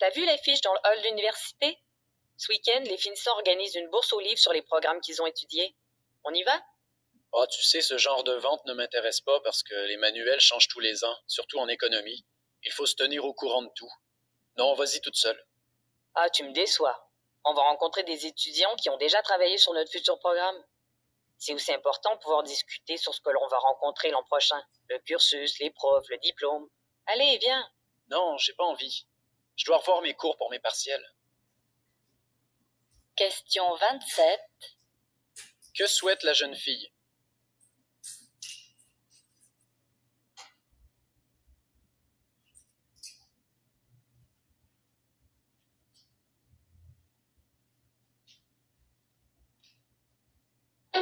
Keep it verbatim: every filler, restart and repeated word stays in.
T'as vu l'affiche dans le hall de l'université? Ce week-end, les finissants organisent une bourse aux livres sur les programmes qu'ils ont étudiés. On y va? Ah, tu sais, ce genre de vente ne m'intéresse pas parce que les manuels changent tous les ans, surtout en économie. Il faut se tenir au courant de tout. Non, vas-y toute seule. Ah, tu me déçois. On va rencontrer des étudiants qui ont déjà travaillé sur notre futur programme. C'est aussi important de pouvoir discuter sur ce que l'on va rencontrer l'an prochain. Le cursus, les profs, le diplôme. Allez, viens. Non, j'ai pas envie. Je dois revoir mes cours pour mes partiels. Question vingt-sept. Que souhaite la jeune fille?